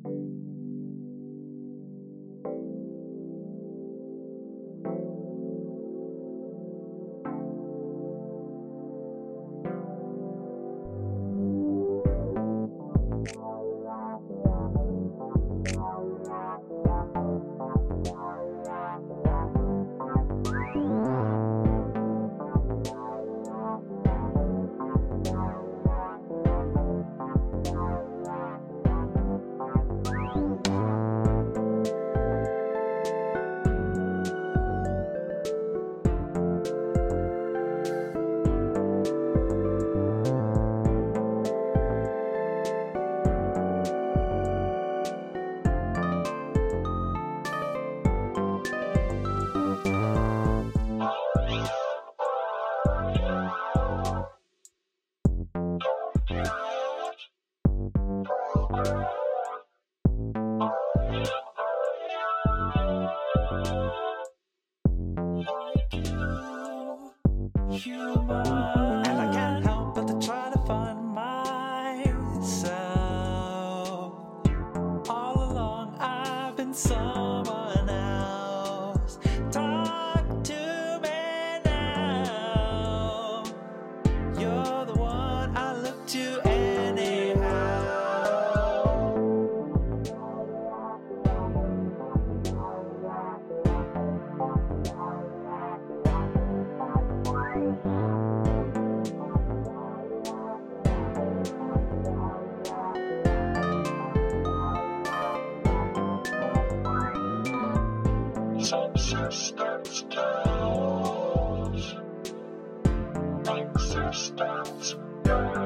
And I can't help but to try to find myself. All along I've been someone else. Talk to me now. You're the one I look to anyhow. Some systems tells, like systems